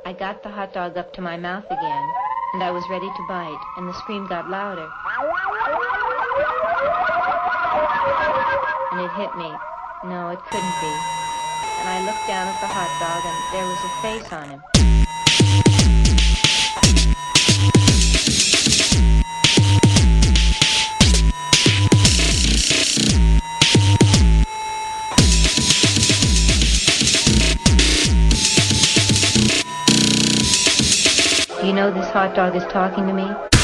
I got the hot dog up to my mouth again, and I was ready to bite, and the scream got louder. And it hit me. No, it couldn't be. And I looked down at the hot dog, and there was a face on him. Do you know this hot dog is talking to me?